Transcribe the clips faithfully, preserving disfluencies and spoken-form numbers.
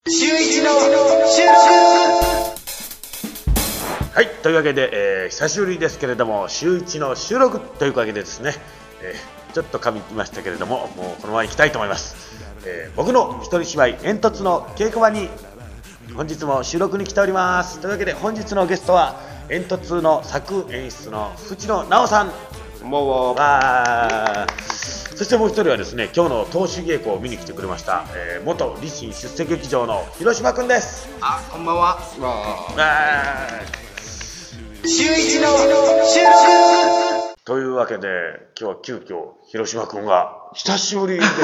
週一の収録。 はい、というわけで、えー、久しぶりですけれども、週一の収録というわけでですね、えー、ちょっと噛みましたけれども、もうこのまま行きたいと思います。えー、僕の一人芝居煙突の稽古場に本日も収録に来ております。というわけで本日のゲストは煙突の作演出の淵野直さん。 こんばんは。 わそしてもう一人はですね、今日の投手稽古を見に来てくれました、えー、元立身出世劇場の広島くんです。 あ、こんばんは。 わ週一の収録。 というわけで今日は急遽広島くんが久しぶりですね。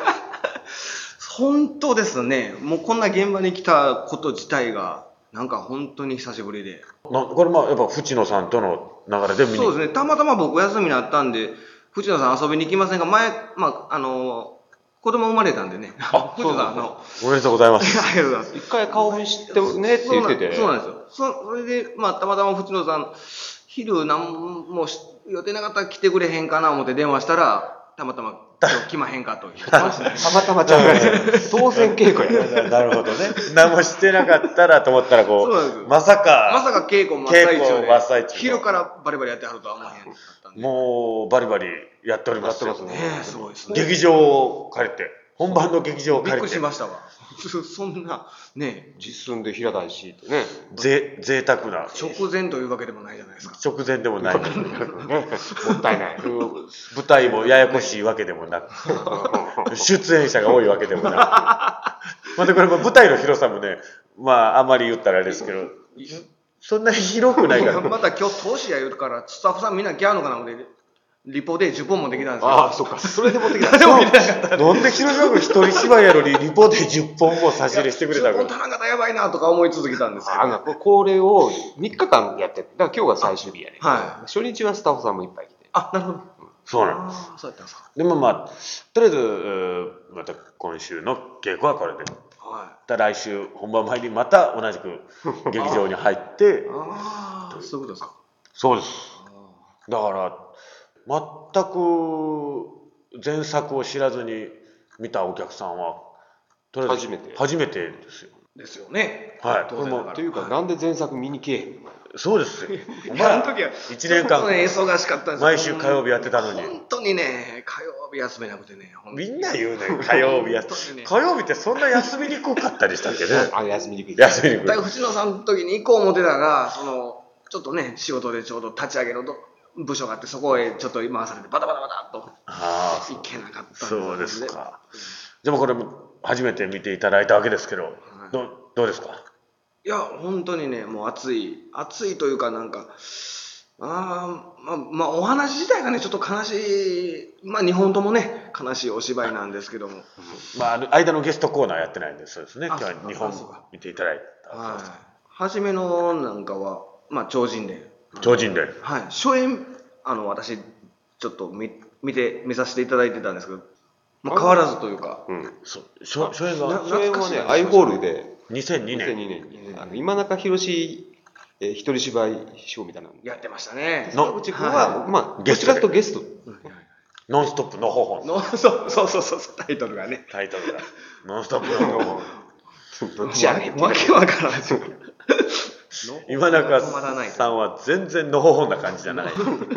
本当ですね。もうこんな現場に来たこと自体がなんか本当に久しぶりで。 なこれまあやっぱ淵野さんとの流れで見に。 そうですね。たまたま僕お休みになったんで、淵野さん遊びに行きませんか。前、まああの子供生まれたんでね。 あ、 淵野さんあのおめでとうございます。 ありがとうございます。 一回顔見知ってねって言ってて。 そうなんですよ。そそれでまあたまたま淵野さん昼なんも予定なかったら来てくれへんかな思って電話したら。たまたま今日来まへんかというたまたまちゃうから当然稽古や。 なるほどね。何もしてなかったらと思ったらこうまさかまさか稽古真っ最中で真っ最中昼からバリバリやってはるとは思わへんかったんで。 もうバリバリやっておりますよ。 やってますね。 ねえすごいですね。 劇場を借りて本番の劇場を借りてびっくりしましたわ。そんなね実寸で平台敷いてね。 ぜ贅沢な直前というわけでもないじゃないですか。 直前でもないもったいない。 舞台もややこしいわけでもなく出演者が多いわけでもなくまたこれも舞台の広さもね、まああんまり言ったらあれですけどそんなに広くないからまた今日投資や言うからスタッフさんみんな来はんのかな思ってリポでじゅっぽんもできたんですけど。 ああ、そっか。それで持ってきた。 でも見てなかった。 なんで広島君一人芝居やのにリポでじゅっぽんも差し入れしてくれたじゅっぽん足らんかったらやばいなとか思い続けたんですけど。 あのこれをみっかかんやって、だから今日が最終日やね。 はい。 初日はスタッフさんもいっぱい来て。 あ、なるほど。 そうなんです。 ああ、そうやったんですか。 でもまあとりあえずまた今週の稽古はこれで。 はい。 また来週本番前にまた同じく劇場に入ってああ、そういうことですか。 そうです。だから全く前作を知らずに見たお客さんはとりあえず初めて初めてですよ。 ですよね。 はい。 当然だからというか、なんで前作見に来えへんの。 そうですよ。おいやあの時は一年間ちょっとね忙しかったんですよ。 毎週火曜日やってたのに。 本当にね火曜日休めなくてね。 みんな言うね火曜日休み。 ね火曜日ってそんな休みにくかったりしたっけね。 あ、休みにくい。 休みにくい。 絶対淵野さんの時に行こう思ってたが、そのちょっとね仕事でちょうど立ち上げのど部署があってそこへちょっと回されてバタバタバタっとああ、 行けなかったんそうですか。でもこれも初めて見ていただいたわけですけど、どどうですか。 いや本当にねもう熱い熱いというかなんかあー、まあまあお話自体がねちょっと悲しい、まあにほんともね悲しいお芝居なんですけども、 まあ間のゲストコーナーやってないんでそうですね。今あ日はにほんそうか見ていただいた。 はい、初めのなんかはまあ超人で、 超人で。 はい、初演あの私ちょっと見見て見させていただいてたんですけど、まあ、変わらずというか、 うん。 そう初初演が初演はね、アイホールでにせんにねん。 にせんにねんに、あの今中宏えー一人芝居ショーみたいなの。 やってましたね。 の沢口君は、まあ、 ゲストでどちらかとゲスト。 ノンストップのほほんのそうそうそうそうタイトルがね。 タイトルがノンストップのほほん。 どっちやねん。 わけわからないですよ。 今中止まらないさんは全然のほほんな感じじゃない。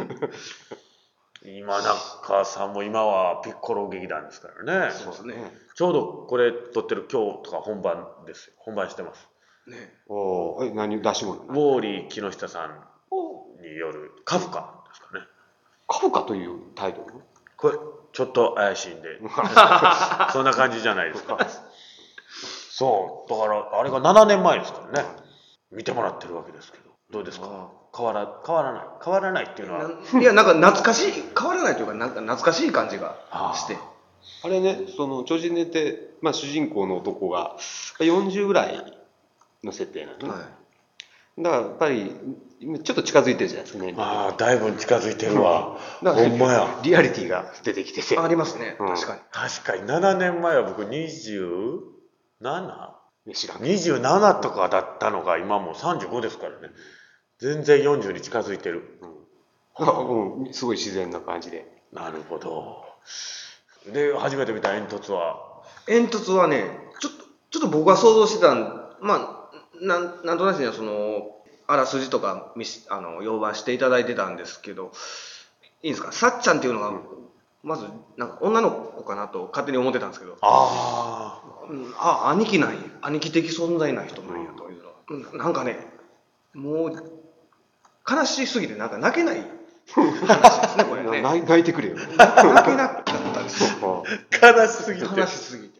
今中さんも今はピッコロ劇団ですからね。 そうですね。 ちょうどこれ撮ってる今日とか本番ですよ。本番してます。 ね。 おーえ、何出し物ウォーリー木下さんによるカフカですかね。 カフカというタイトル。 これちょっと怪しいんでそんな感じじゃないですか。そうだからあれがななねんまえですからね。見てもらってるわけですけどどうですか。変わら変わらない変わらないっていうのは。 いやなんか懐かしい変わらないというかなんか懐かしい感じがして。 あれね、その超人でて、まあ、主人公の男がよんじゅうぐらいの設定なのね、 はだからやっぱりちょっと近づいてるじゃないですかね。 ああだいぶ近づいてるわ。 だからほんまや。 リアリティが出てきててい。ありますね。 うん確かに。 確かにななねんまえは僕にじゅうなな? ね知らんにじゅうななとかだったのが今もうさんじゅうごですからね。全然よんじゅうに近づいてる。 うんうん、すごい自然な感じで。 なるほど。で初めて見た煙突は煙突はねちょっとちょっと僕は想像してたん、まあ、なんなんとなしにはその、あらすじとか見しあの要望していただいてたんですけど、いいんですか、さっちゃんっていうのが、まず、なんか女の子かなと勝手に思ってたんですけど、 あうんあ、兄貴なんや、兄貴的存在な人なんやというのは、うんなんかね、もう、悲しすぎて、なんか泣けない話ですね、これね。 泣い泣いてくれよ。 泣けなかったですよ。 あ、悲しすぎて。 悲しすぎて。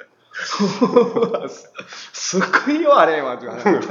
すごいよ、あれは。 まあそういう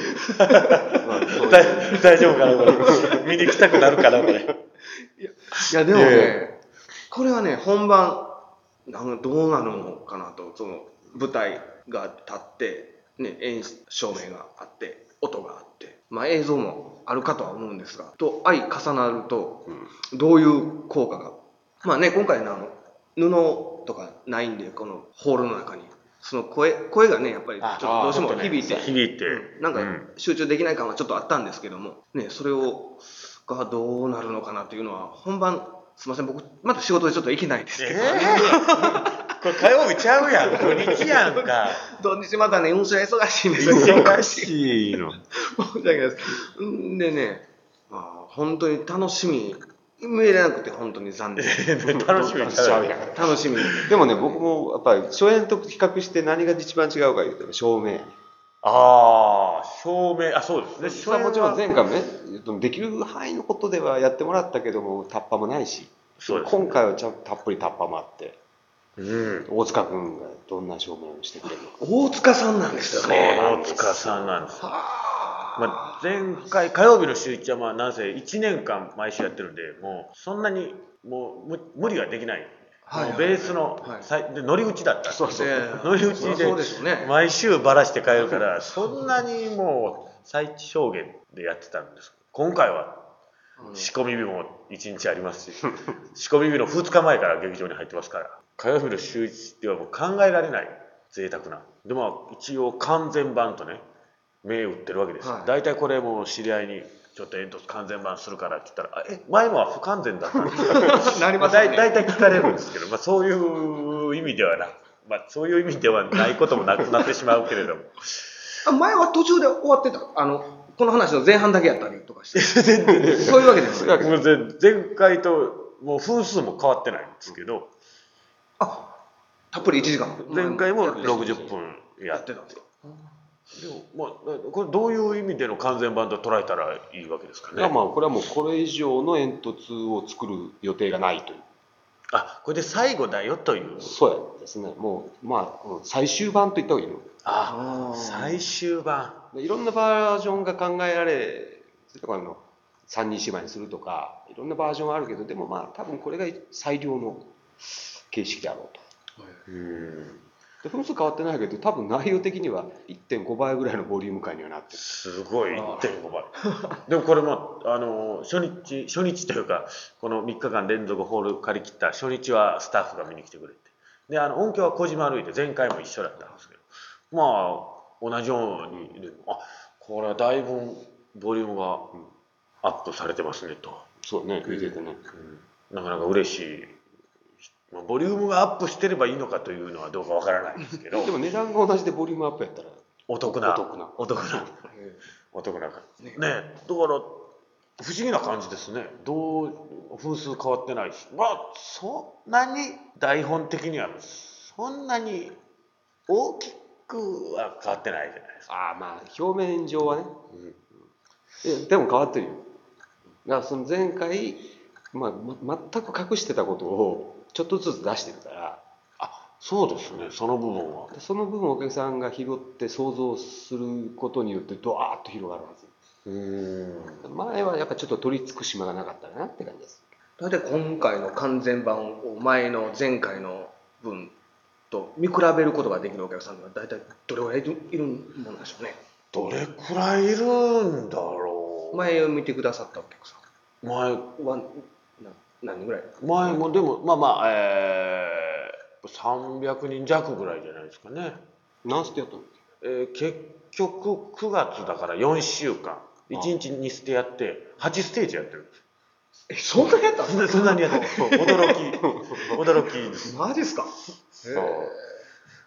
大大丈夫かなこれ。見に来たくなるかなこれ。 いや、でもいやいね、これはね、本番、なんかどうなるのかなと、その舞台が立って、ね、演出照明があって、音があって、まあ映像もあるかとは思うんですが、と相重なると、どういう効果が。まあね、今回のあの布とかないんで、このホールの中に。その声、声がね、やっぱりちょっとどうしても響いて、 響いて、 うんなんか集中できない感はちょっとあったんですけども、ね、それを、がどうなるのかなっていうのは、本番、すみません、僕、また仕事でちょっと行けないですけど、 えー、これ火曜日ちゃうやん、土日やんか。 土日またね、運勢忙しいんですよ。 忙しいの。 申し訳ないです。んでね、まあ、本当に楽しみ、見れなくて本当に残念。 楽しみにしちゃうやん。 楽しみ。 でもね、僕もやっぱり初演と比較して何が一番違うか言うと照明。 ああ、照明、あ、そうですね。 それはもちろん前回もね、できる範囲のことではやってもらったけども、タッパもないし、 そうですね今回はちゃんとたっぷりタッパもあって、 うん。 大塚君がどんな照明をしてくれるのか。 大塚さんなんですよそう、 ね。 大塚さんなんです。まあ、前回、火曜日の週一は、まあ、なんせいちねんかん毎週やってるんで、もう、そんなに、もう、む無理はできない。 はいはいもうベースの、 はいさいで乗り打ちだった。 そうそうね乗り打ちそりゃそうでしょうでね、 毎週ばらして帰るから、そんなにもう、最小限でやってたんです。今回は、仕込み日もいちにちありますし、仕込み日のふつかまえから劇場に入ってますから、火曜日の週一ではもう考えられない贅沢な。でも一応完全版とね、銘打ってるわけですよ。 はい大体これもう知り合いに、ちょっと煙突完全版するからって言ったら、あえ、前のは不完全だったんですかなりまあ、 ますよね。 だい大体聞かれるんですけど、まあ、そういう意味ではな、まあ、そういう意味ではないこともなくなってしまうけれども。 あ前は途中で終わってた。あの、この話の前半だけやったりとかして。そういうわけですよ。 もう前前回ともう分数も変わってないんですけど、 あ、たっぷりいちじかん。 前回もろくじゅっんぷんやっやっててたんですよ。 でも、まあ、これどういう意味での完全版と捉えたらいいわけですかね。 まあこれはもうこれ以上の煙突を作る予定がないという。 あ、これで最後だよという。 そうですね。もうまあうん最終版と言った方がいいの。 ああー最終版。 でいろんなバージョンが考えられ、とかの三人芝居にするとか、いろんなバージョンがあるけど、でもまあ多分これが最良の形式であろうと。 うんで分数変わってないけど、多分内容的にはいってんごばいぐらいのボリューム感にはなってる。 すごい いってんごばい。でもこれもあの初日初日というかこのみっかかん連続ホール借り切った初日はスタッフが見に来てくれて、であの音響は小島歩いて前回も一緒だったんですけど、まあ同じようにでもあこれはだいぶボリュームがアップされてますねと、 そうね、見ててね。 なかなか嬉しい。まあボリュームがアップしてればいいのかというのはどうかわからないですけどでも値段が同じでボリュームアップやったら、 お得なお得なお得なお得なねねだから不思議な感じですね。どう分数変わってないし、まあそんなに台本的にはそんなに大きくは変わってないじゃないですか。 ああまあ表面上はね、いやでも変わってるよ。だからその前回、まあ、ま全く隠してたことをちょっとずつ出してるから、 あそうですね、その部分はその部分をお客さんが拾って想像することによってドワーッと広がるはず。 うーん前はやっぱちょっと取り付く島がなかったなって感じです。 大体今回の完全版を前の前回の分と見比べることができるお客さんが大体どれぐらいいるいるものでしょうね。 どれくらいいるんだろう。 前を見てくださったお客さ前んはな何人ぐらい？ 前もでもまあまあえー、さんびゃくにん弱ぐらいじゃないですかね。 何ステやったの？ えー結局くがつだからよんしゅうかんいちにちにステやってはちステージやってるんです。 えそんなにやったんですか？ そんなにやってる驚き驚きです。 マジですか？ そう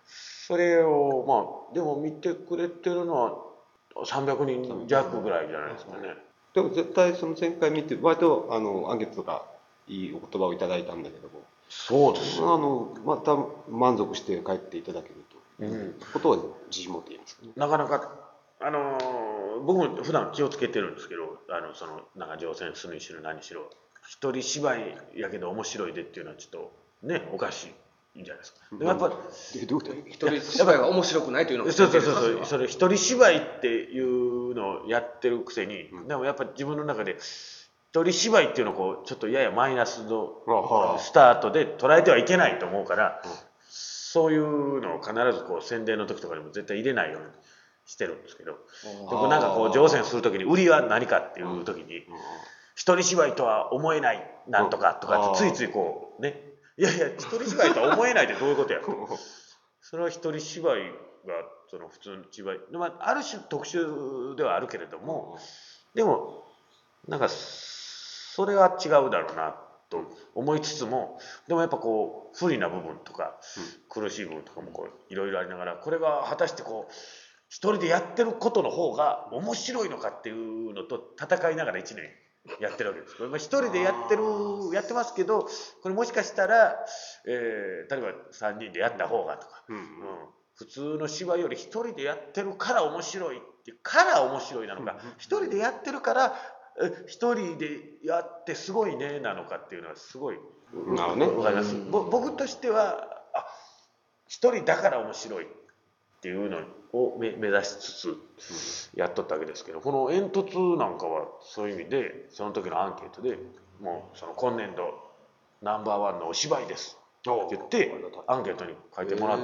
それをまあでも見てくれてるのはさんびゃくにん弱ぐらいじゃないですかね。 でも絶対その前回見て割とあのアンケートとかいいお言葉をいただいたんだけども、 そうですよ。 あのまた満足して帰っていただけるということは自信持って言いますかね。 なかなかあのー僕も普段気をつけてるんですけど、あのそのなんか乗船するにしろ何しろ一人芝居やけど面白いでっていうのはちょっとねおかしいんじゃないですか。でもやっぱえどういうこと？ 一人芝居が面白くないというのがそうそうそうそう、それ一人芝居っていうのをやってるくせに、でもやっぱ自分の中で一人芝居っていうのをこうちょっとややマイナスのスタートで捉えてはいけないと思うから、そういうのを必ずこう宣伝の時とかにも絶対入れないようにしてるんですけど、僕なんかこう乗船する時に売りは何かっていう時に一人芝居とは思えないなんとかとかってついついこうね、いやいや一人芝居とは思えないってどういうことやと。それは一人芝居がその普通の芝居、まあ、ある種特殊ではあるけれども、でもなんかそれは違うだろうなと思いつつも、でもやっぱこう不利な部分とか苦しい部分とかもこういろいろありながら、これが果たしてこう一人でやってることの方が面白いのかっていうのと戦いながらいちねんやってるわけです。まあ、一人でやってるやってますけど、これもしかしたら、えー、例えばさんにんでやった方がとか、うんうん、普通の芝居より一人でやってるから面白いってから面白いなのか、一人でやってるから一人でやってすごいねなのかっていうのはすごいなるほどね。 わかります。僕としてはあ一人だから面白いっていうのを目指しつつやっとったわけですけど、この煙突なんかはそういう意味でその時のアンケートでもうその今年度ナンバーワンのお芝居ですって言ってアンケートに書いてもらって、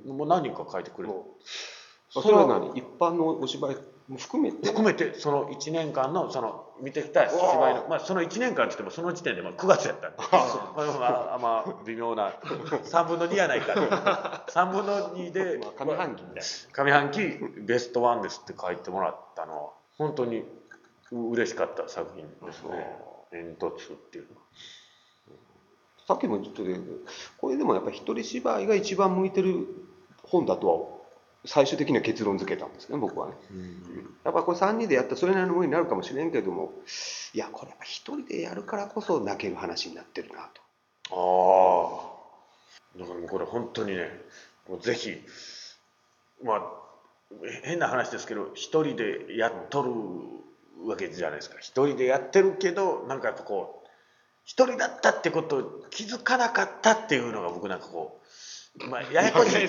もう何人か書いてくれて、 それは何一般のお芝居も含めて含めてそのいちねんかんのその見てきた芝居の、まあ、そのいちねんかんって言ってもその時点でまあくがつやったんで、まあ、まあ微妙なさんぶんのにやないかさんぶんのにで上半期みたい上半期ベストワンですって書いてもらったのは本当に嬉しかった作品ですね。煙突っていうのはさっきもちょっとね、これでもやっぱり一人芝居が一番向いてる本だとは最終的には結論付けたんですね、僕はね。うん、やっぱこれさんにんでやったらそれなりのものになるかもしれんけれども、いやこれやっぱ一人でやるからこそ泣ける話になってるなと。 ああ、だからもうこれ本当にね、もうぜひまあ変な話ですけど一人でやっとるわけじゃないですか。一人でやってるけどなんかやっぱこう一人だったってことを気づかなかったっていうのが僕なんかこう、まあ、ややこしい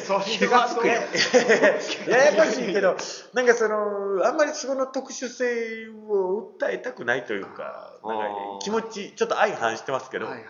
ややこしいけどなんかそのあんまりその特殊性を訴えたくないというか、なんか気持ちちょっと相反してますけど、はいはい、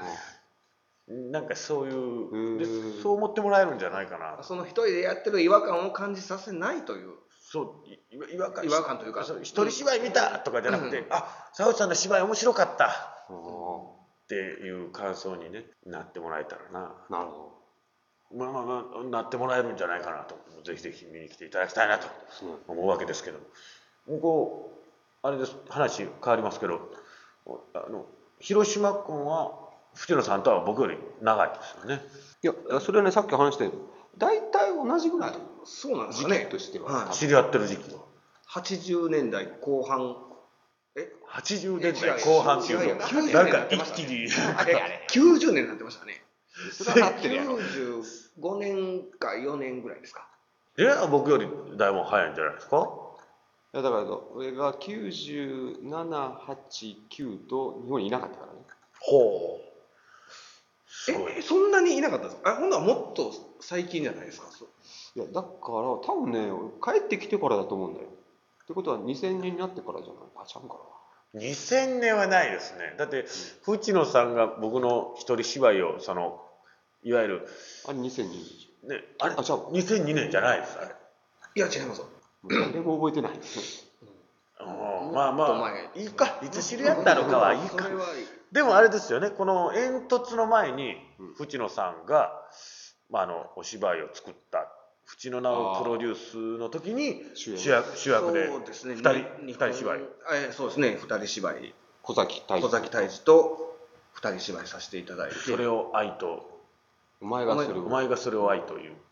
なんかそういうでそう思ってもらえるんじゃないかな。 その一人でやってる違和感を感じさせないという。 そう違和感違和感というか一人芝居見たとかじゃなくて、うん、あ沢内さんの芝居面白かったっていう感想に、ね、なってもらえたらな。 なるほど。まあまあまあなってもらえるんじゃないかなと、ぜひぜひ見に来ていただきたいなと思うわけですけど、もうこうあれです話変わりますけど、あの広島君は淵野さんとは僕より長いですよね。 いやそれはねさっき話したように大体同じぐらい。 そうなんですかね。 時期としては、 はい、知り合ってる時期ははちじゅうねんだいこう半。 えはちじゅうねんだいこう半っていうとなんか一気にきゅうじゅうねんになってましたね。 それはなってるやろ。 きゅうじゅうごねんかよねんぐらいですか。 いや僕よりだいぶ早いんじゃないですか。 いやだから俺がきゅうじゅうなな、はち、きゅうと日本にいなかったからね。 ほう。 えそんなにいなかったんですか。あほんならもっと最近じゃないですか。 いやだから多分ね帰ってきてからだと思うんだよ。ってことはにせんねんになってからじゃない。あちゃうかな。にせんねんはないですね。だって淵野さんが僕の一人芝居をそのいわゆるあれにせんにねんねあれあちゃうにせんにねんじゃないですあれ。 いや違います。 誰も覚えてないですね。 まあまあいいかいつ知り合ったのかはいいか。でもあれですよね、この煙突の前に淵野さんが、まあ、あのお芝居を作った淵野直プロデュースの時に主役、主役でふたり、ふたり芝居、 えそうですねふたり芝居小崎泰小崎泰治とふたり芝居させていただいて、 それを愛とお前がそれをお前がそれを愛という、 はい、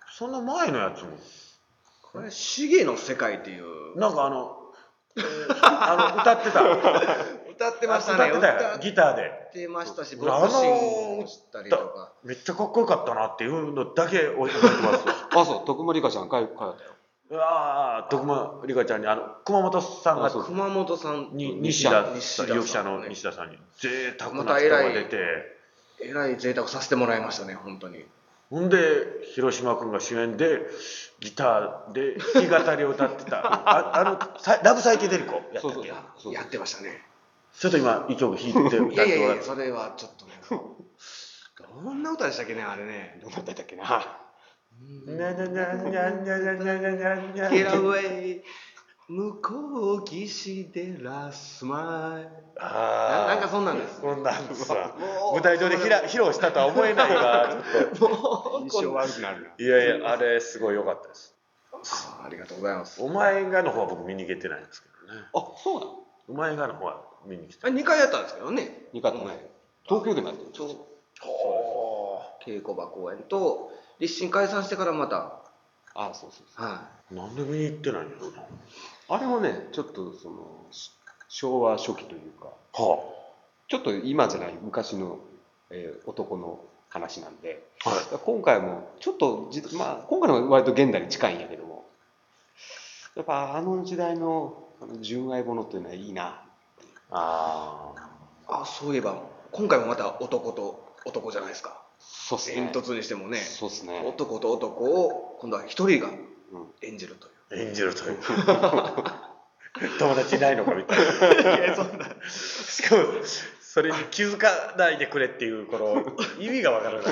その前のやつもこれシゲの世界っていうなんかあの、えーあの歌ってた歌ってましたね。 歌ってたよギターで。 歌ってましたし、ボあクシングもしたりとか。 めっちゃかっこよかったなっていうのだけ覚えてますあ、そう、徳間理香ちゃん、かい、かいったよ。 うわあ徳間理香ちゃんにあの熊本さんが熊本さんに西田西田有記者の西田さんに贅沢な人が出て、 えらい贅沢させてもらいましたね、本当に。 ほんで広島君が主演でギターで弾き語りを歌ってたああのさラブサイケデリコやったっけ。 そうそうそうやってましたね。 ちょっと今一曲弾いて歌ってもらっていやいやいや、それはちょっとね。どんな歌でしたっけね、あれね。 どうだったっけな。 にゃにゃにゃにゃにゃにゃにゃにゃにゃにゃ Get away 向こう岸でラスマイあーなんかそんなんです。 こんなんですわもう舞台上でひら披露したとは思えないがちょっもう印象悪くなるな。 といやいやあれすごい良かったです。 あありがとうございます。 お前がの方は僕見に行けてないんですけどね。 あ、そうなの。 お前がの方は見に来てあれにかいやったんですけどね。 二回とね。東京でもやってる。 ちょほ稽古場公演と立身解散してからまた、 あ、そうそうそう。 はうなんで見に行ってないんやろな。 あれもね、ちょっとそのし昭和初期というか、 はちょっと今じゃない昔の、えー男の話なんで、 あ、はい。 今回もちょっとじ、まあ、今回のは割と現代に近いんやけども、やっぱあの時代のあの純愛ものっていうのはいいな。 あい。あ、そういえば今回もまた男と男じゃないですか。 そうっすね。 煙突にしてもね、 そうっすね。 男と男を今度は一人がうん演じるという。 あ演じるという友達いないのかみたいな。いやそんなしかもそれに気づかないでくれっていうこの意味がわからない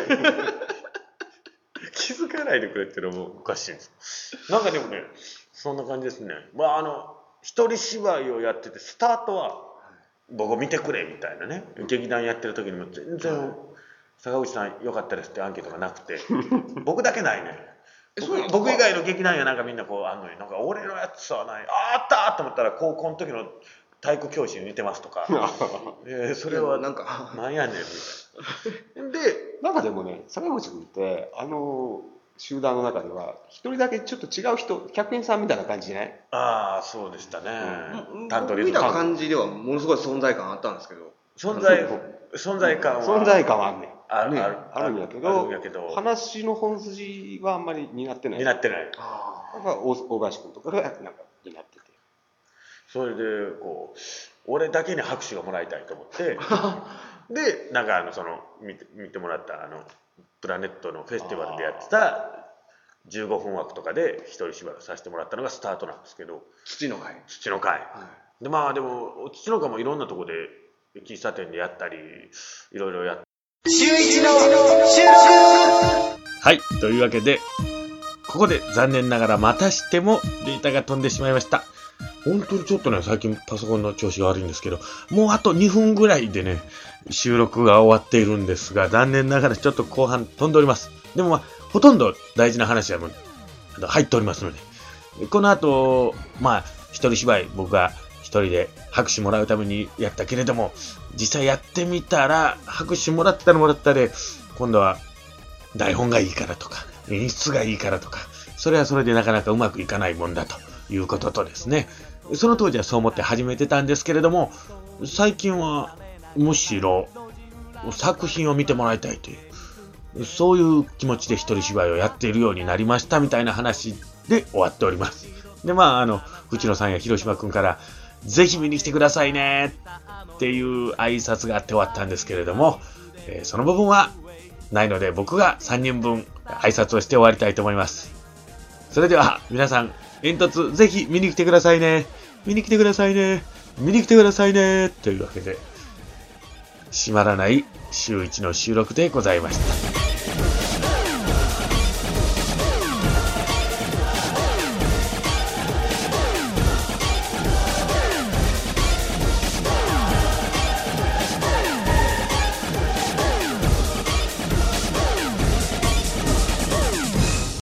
気づかないでくれっていうのもおかしいんですなんかでもねそんな感じですね。まああの一人芝居をやっててスタートは僕見てくれみたいなね劇団やってる時にも全然坂口さん良かったですってアンケートがなくて僕だけないね。僕えそうなんですか僕以外の劇団やなんかみんなこうあんのになんか俺のやつはないああったと思ったら高校の時の体育教師に似てますとかえーそれはなんかなんやねんみたいなでなんかでもね、坂口君ってあの集団の中では一人だけちょっと違う人、客員さんみたいな感じじゃない？ ああそうでしたね、担当僕見たリズム感じではものすごい存在感あったんですけど、 存在存在感は存在感はあんねん。ねあるあるあるんやけあどるんやけど話の本筋はあんまり担ってない。 になってないあやっぱ大大林君とかがなんか担ってて。 それでこう俺だけに拍手がもらいたいと思ってでなんかあのその見て見てもらったあのプラネットのフェスティバルでやってたじゅうごふん枠とかで一人芝居をさせてもらったのがスタートなんですけど土の会、 土の会はでまあでも土の会もいろんなとこで喫茶店でやったりいろいろやって週一の収録はいというわけでここで残念ながらまたしてもデータが飛んでしまいました。本当にちょっとね最近パソコンの調子が悪いんですけどもうあとにふんぐらいでね収録が終わっているんですが残念ながらちょっと後半飛んでおります。でもまあほとんど大事な話はもうあの入っておりますのでこの後まあ一人芝居僕が一人で拍手もらうためにやったけれども実際やってみたら拍手もらったらもらったで今度は台本がいいからとか演出がいいからとかそれはそれでなかなかうまくいかないもんだということとですねその当時はそう思って始めてたんですけれども最近はむしろ作品を見てもらいたいというそういう気持ちで一人芝居をやっているようになりましたみたいな話で終わっております。でまああの内野さんや広島くんからぜひ見に来てくださいねっていう挨拶があって終わったんですけれども、えー、その部分はないので僕がさんにんぶん挨拶をして終わりたいと思います。それでは皆さん煙突ぜひ見に来てくださいね見に来てくださいね見に来てくださいねというわけで閉まらない週一の収録でございました。